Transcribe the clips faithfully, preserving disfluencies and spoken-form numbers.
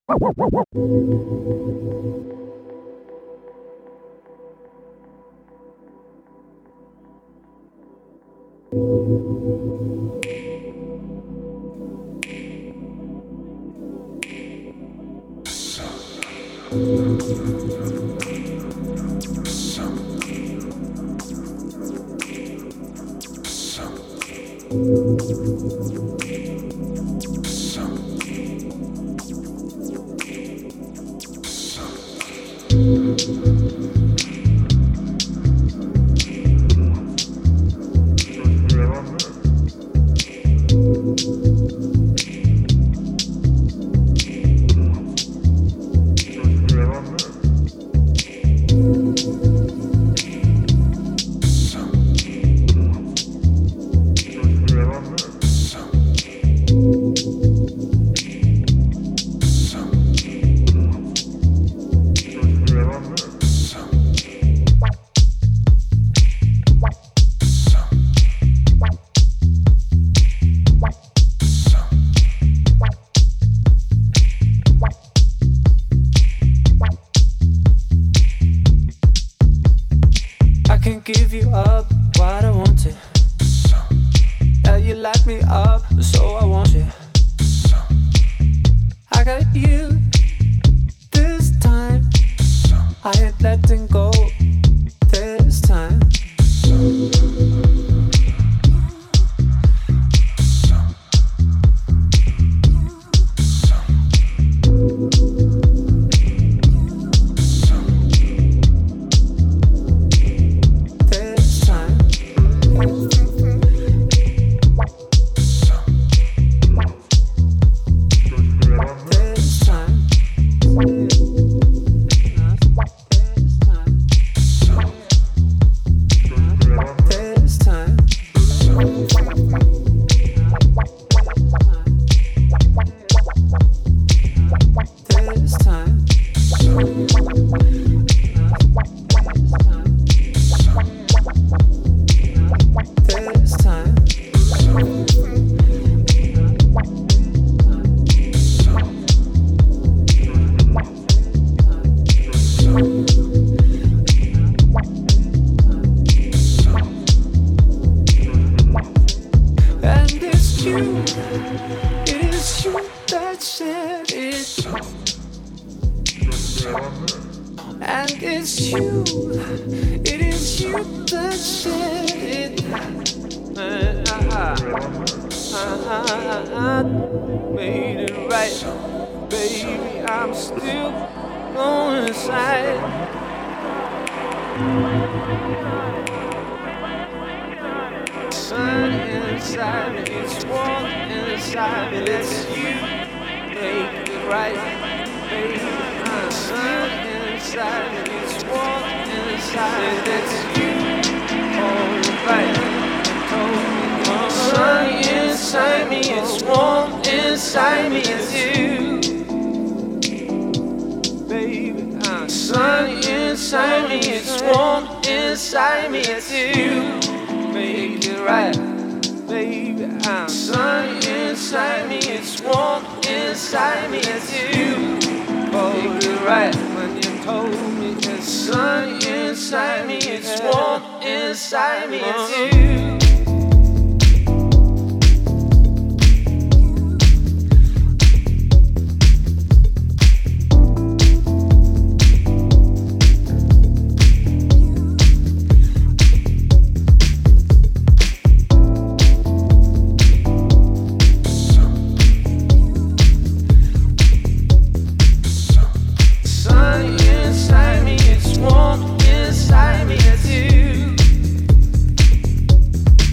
Inside me, it's warm inside me, it's you.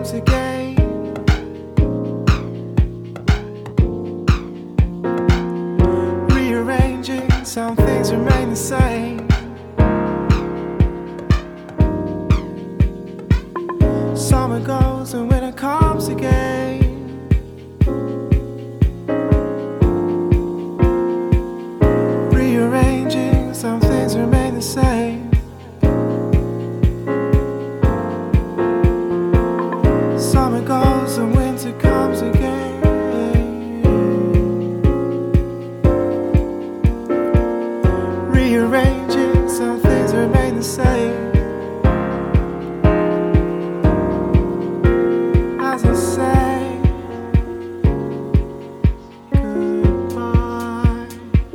comes again. Rearranging, some things remain the same. Summer goes and winter comes again. Rearranging, some things remain the same. Summer goes and winter comes again. Rearranging, some things remain the same. As I say goodbye,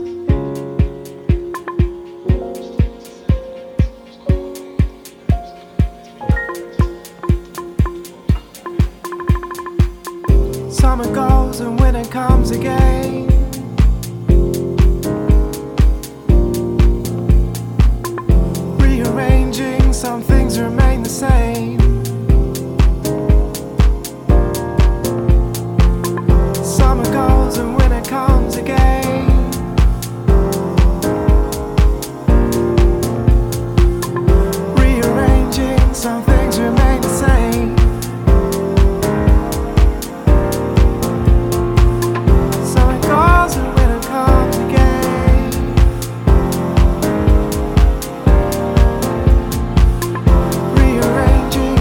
summer goes and winter comes again. Rearranging, some things remain the same. Summer goes and winter comes again. Rearranging, some things remain the same. Summer goes and winter comes again. Rearranging,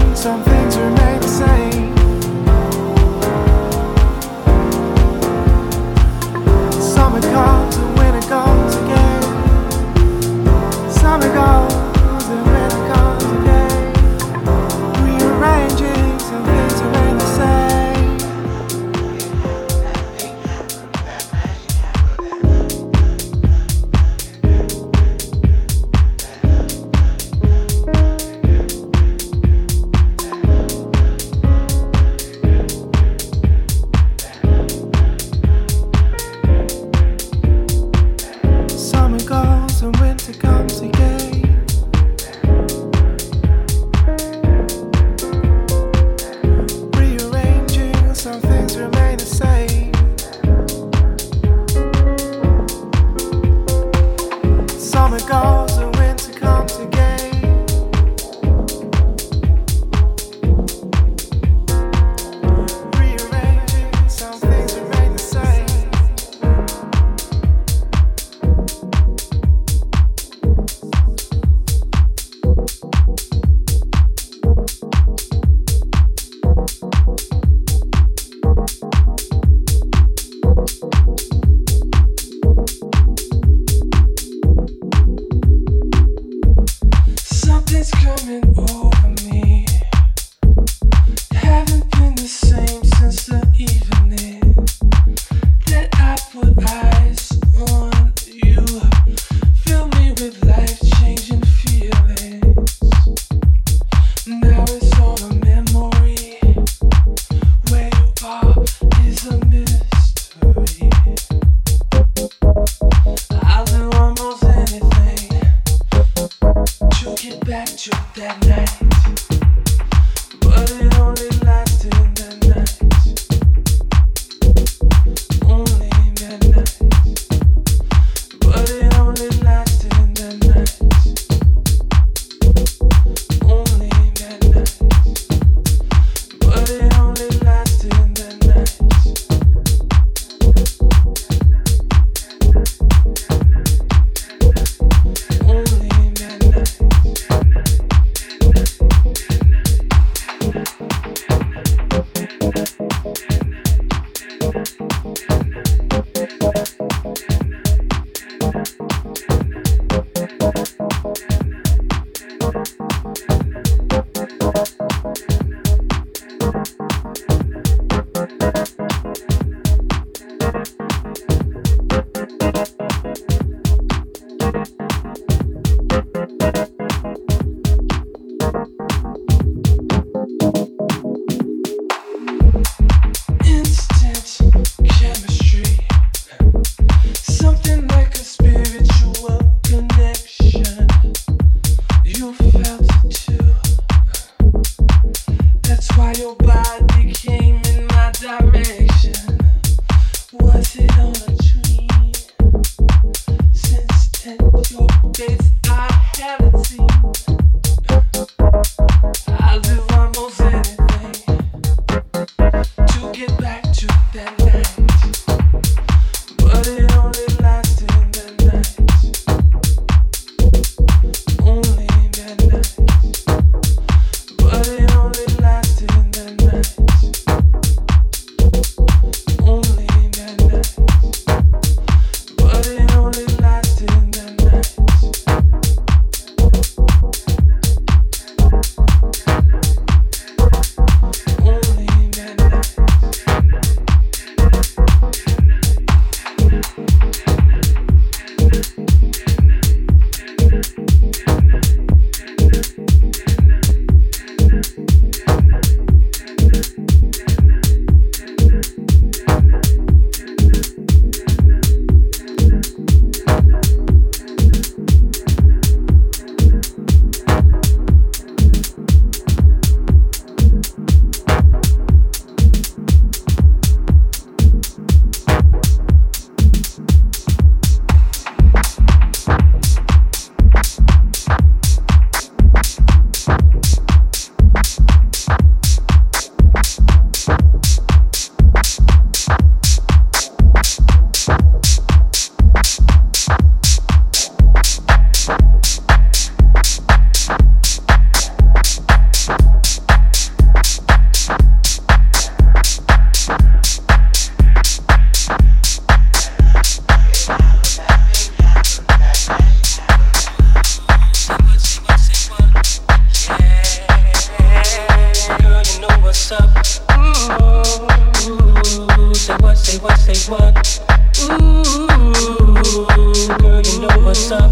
Ooh, say what, say what, say what? Ooh, girl, you know what's up.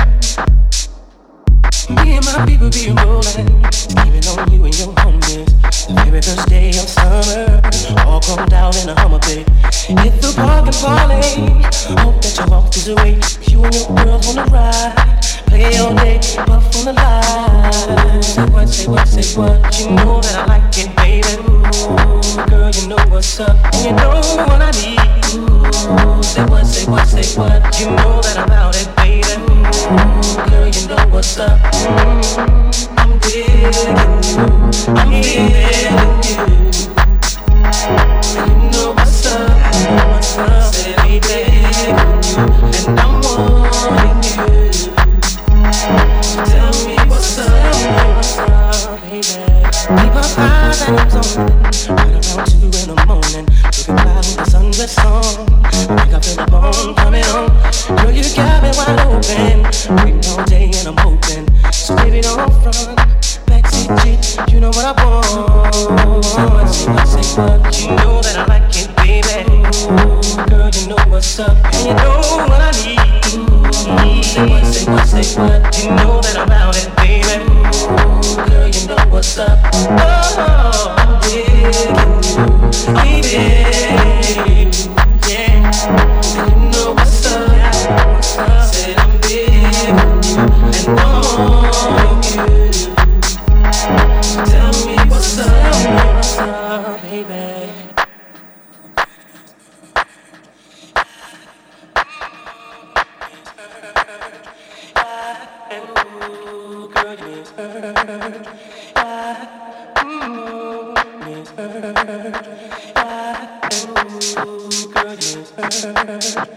Me and my people be rolling, even on you and your homies. The very first day of summer, all come down in a Hummer, babe. Hit the park and parlay. Hope that you walk this way. You and your girls wanna ride, play all day, puff on the line. Say what, say what, say what? You know that I like it, baby. Ooh, girl, you know what's up, and you know what I need. Ooh, say what, say what, say what? You know that I'm out it, baby. Ooh, girl, you know what's up. Mm, I'm digging you, I'm feeling you. You know what's up, what's up, say me digging you, and I'm wanting you. Tell me what's up, what's up, baby. Keep my eyes on right around two in the morning. Looking out with the sundress on. I think I feel the bone coming on. Girl, you got me wide open. Waiting all day and I'm hoping. So baby, don't front. Backseat G, you know what I want. Say what, say what, say what? You know that I like it, baby. Ooh, girl, you know what's up, and you know what I need. Ooh, say what, say what, say what? You know that I'm out it, baby. Ooh, girl, you know what's up. Oh, I'm digging you, I'm digging you, yeah. And you know what's up, what's up? Said I'm digging you, and I'm on you. Tell me what's up, what's up, baby. Ooh, girl, you miss her. Ooh, miss her. Ooh, girl, you miss her.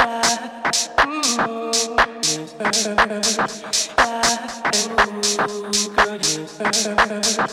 Ooh, miss her. Ooh, girl, you miss her.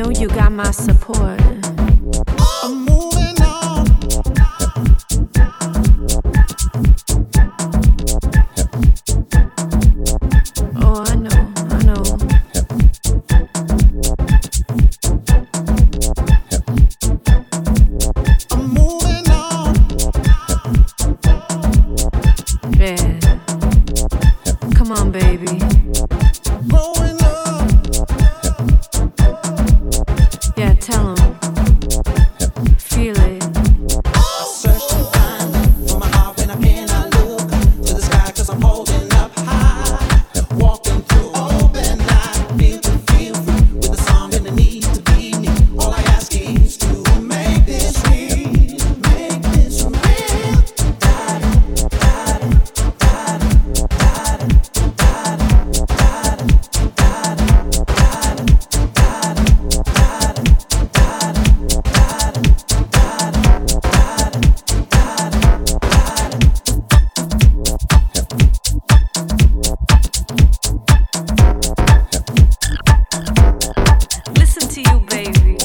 know you got my support. I'm moving on. Oh, I know, I know. I'm moving on. Yeah. Come on, baby. Growing up. Yeah, tell 'em. Feel it. I search to find for my heart when I cannot look to the sky 'cause I'm holding up high. Walking through open night, feel to feel free with a song and the need to be me. All I ask is to make this real, make this real. Listen to you, baby.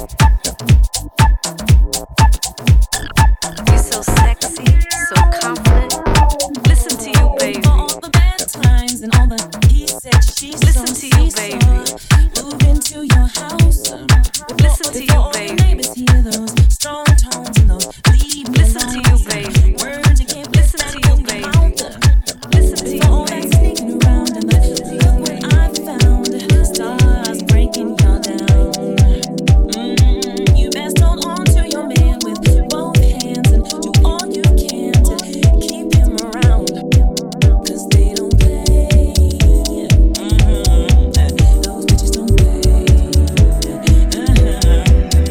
You're so sexy, so confident. Listen to you, baby. For all the bad times and all the he said, she Listen saw, to you, she baby. saw. Move into your house. Listen to Before you, all your baby. neighbors hear those strong tones and those leave me Listen to you, alone. baby. Words you can't Listen put to that you, in your baby. mouth. Listen to For you, all that baby. sneaking around and the look what I found. Stars breaking y'all down. Mm, you best hold on to your man with both hands and do all you can to keep him around. 'Cause they don't play. Mm-hmm. Those bitches don't play. Uh-huh.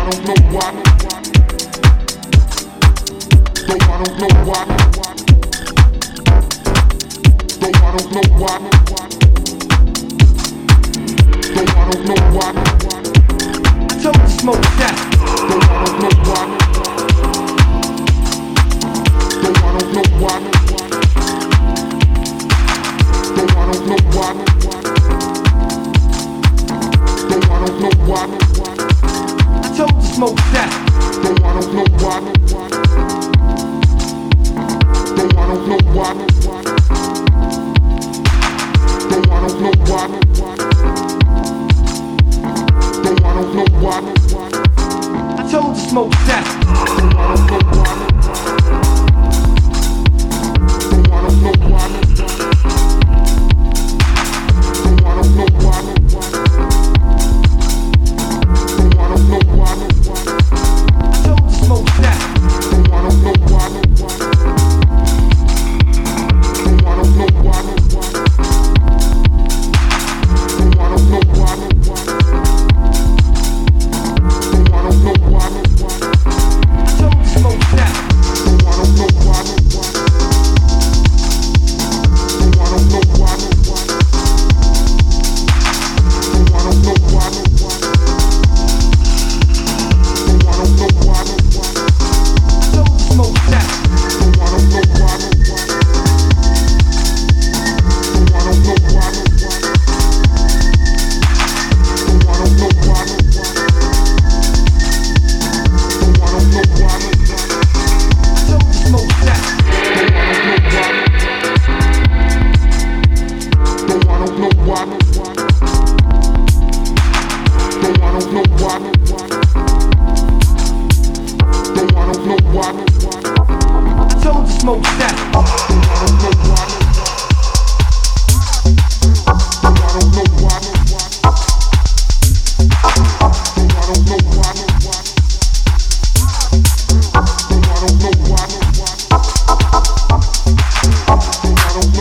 don't know.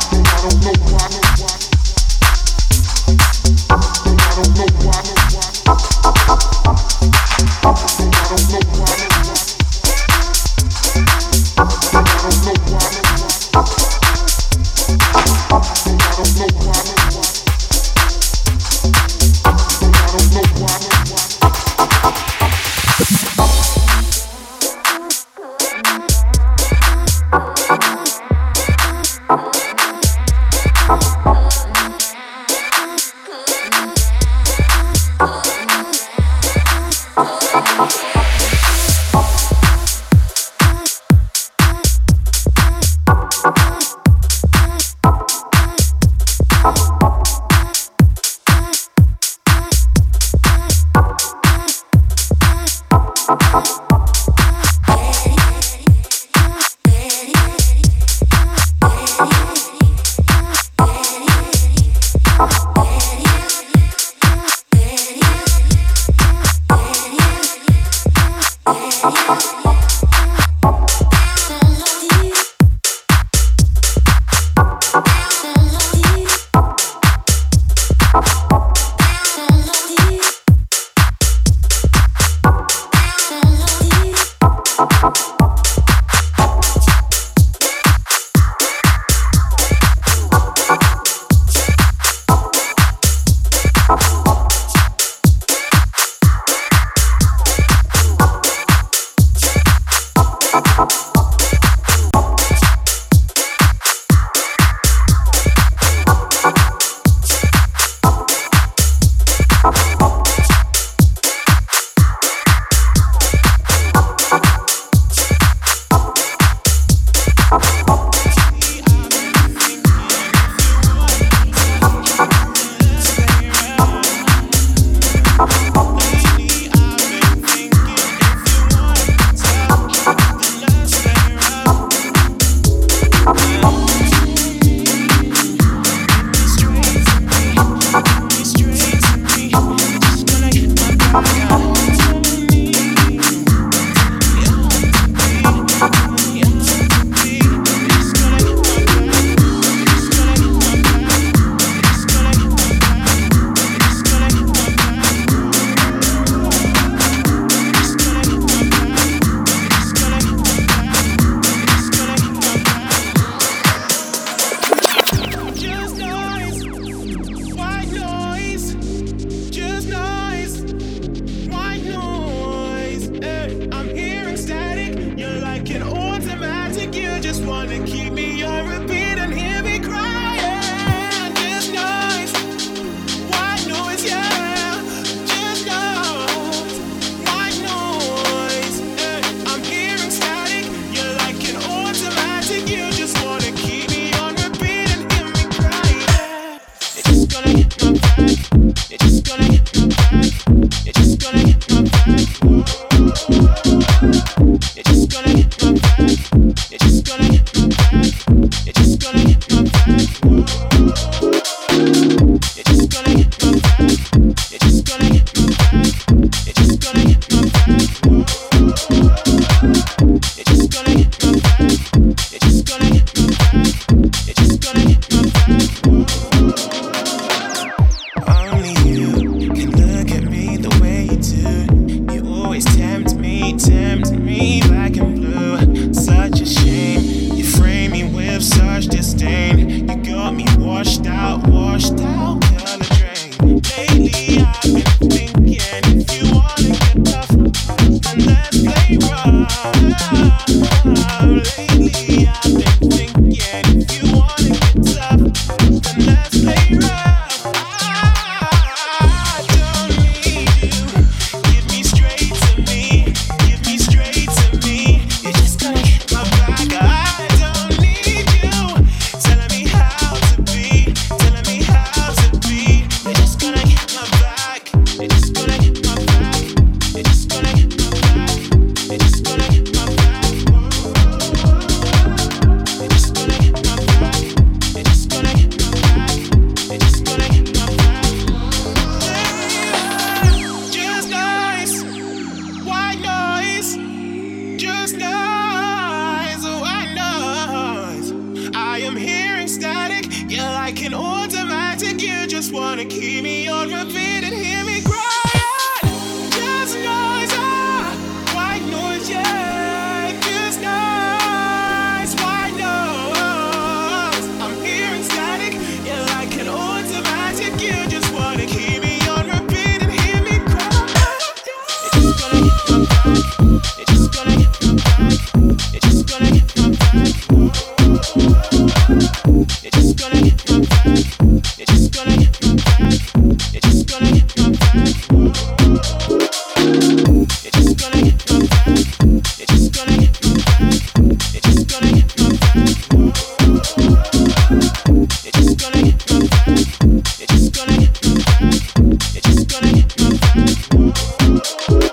why. washed out, washed out, color drain. Lately I've been thinking, if you wanna get tough, then let's play rough. Lately I've been thinking, if you wanna get tough, then let's play rough. I don't need you, give me straight to me, give me straight to me. You're just gonna hit my back. I don't need you telling me how to be, telling me how to be. You're just gonna hit my back. You're just gonna hit my back. You're just gonna hit my back. You're just gonna hit my back. You're just gonna hit my back. You're just gonna hit my back. You're just gonna hit my back. Just nice, white noise. Just nice, white noise. I am hearing static. You're like an automatic. You just wanna keep me on repeat and hear me crying. Just noise, ah, white noise, yeah. Just noise, white noise. I'm hearing static. You're like an automatic. You just wanna keep me on repeat and hear me cry. You're just gonna hit my back. You're just gonna hit my back. You're just gonna hit my back. You're just gonna hit my back. You're just gonna hit my back. You're just gonna hit my back. You're just gonna hit my back. You're just gonna hit my back. You're just gonna hit my back. You're just gonna hit my back. You're just gonna hit my back. You're just gonna hit my back.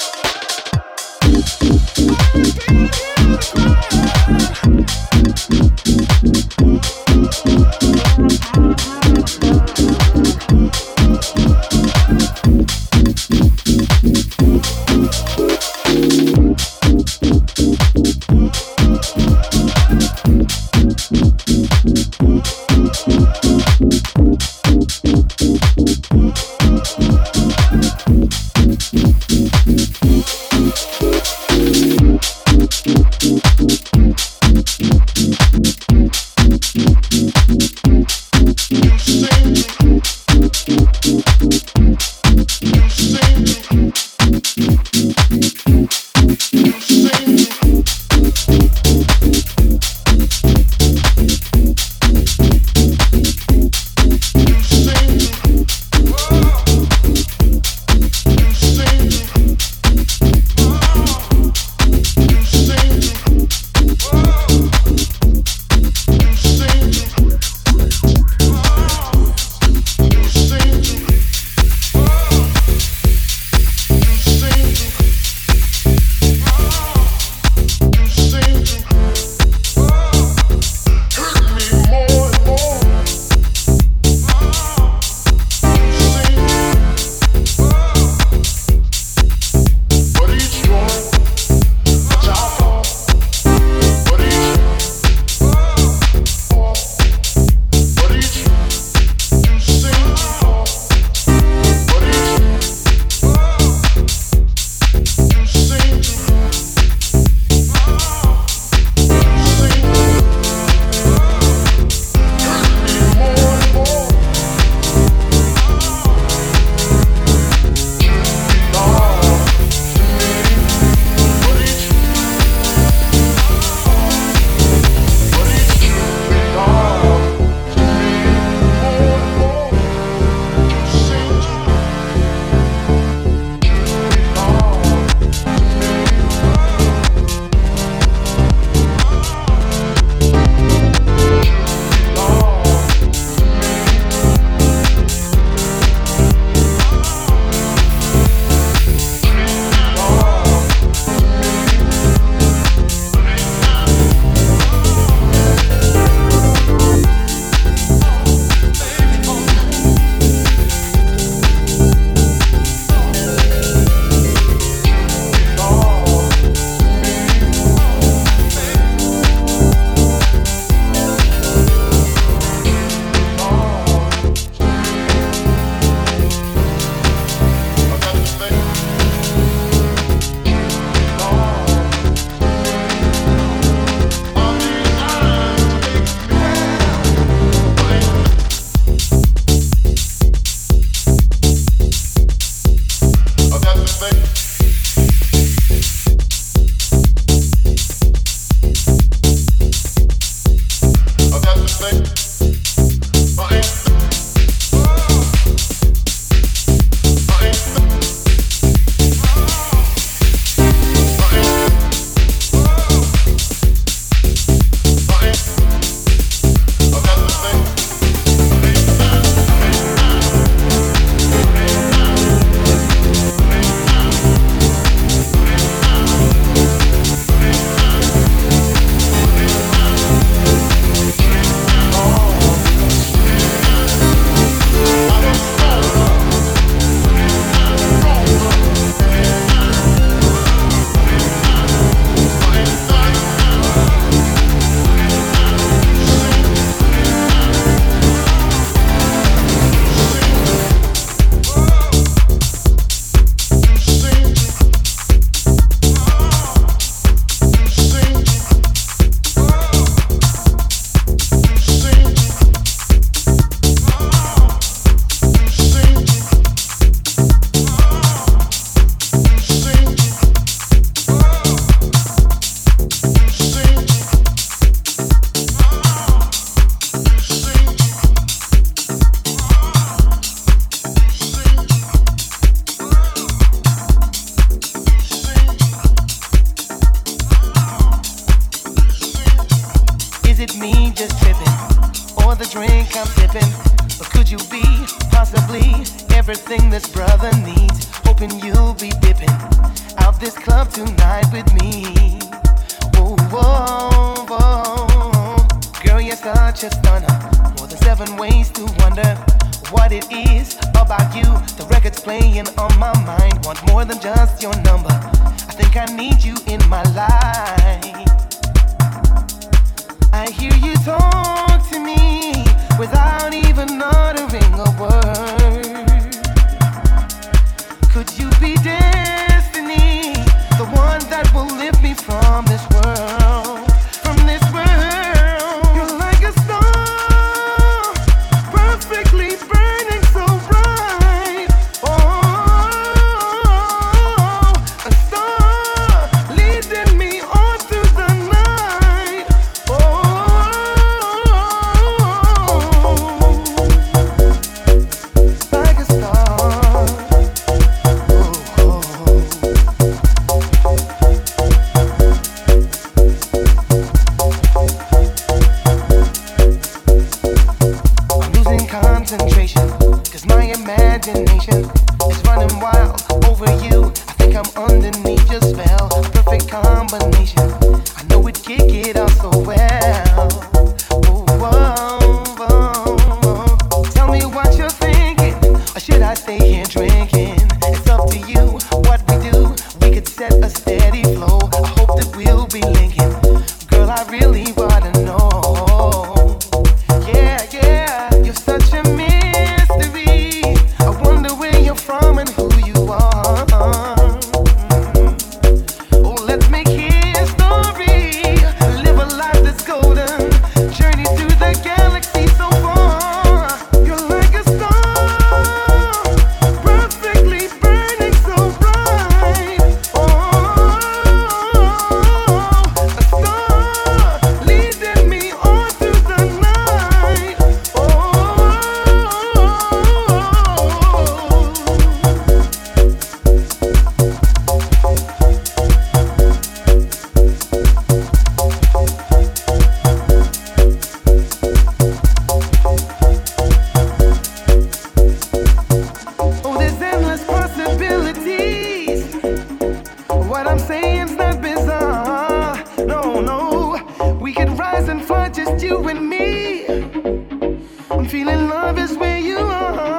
I'm dipping. But could you be possibly everything this brother needs? Hoping you'll be dipping out this club tonight with me. Whoa, whoa, whoa. Girl, you're such a stunner. More than seven ways to wonder what it is about you. The record's playing on my mind. Want more than just your number. I think I need you in my life. I hear you talk to me without even uttering a word. Could you be destiny, the one that will lift me from this world, from this world? You're like a star, perfectly burning so bright. Oh, a star leading me on through the night. Oh, like a star. Oh, I'm losing concentration, cause my imagination is running wild over you. I think I'm underneath your spell, a perfect combination. I know we'd kick it off so well. Oh, whoa, whoa, whoa. Tell me what you're thinking, or should I stay here drinking? It's up to you what we do. We could set a steady flow. I hope that we'll be linking. Girl, I really wanna know. Yeah, yeah, you're such a mystery. I wonder where you're from and who you are. Oh, let's make history. Live a life that's golden. Journey through the galaxy so far. You're like a star, perfectly burning so bright. Oh, a star leading me on through the night. Oh, oh, there's endless possibilities. What I'm saying's not bizarre. No, no, we could rise and fly, just you and me. I'm feeling love is where you are.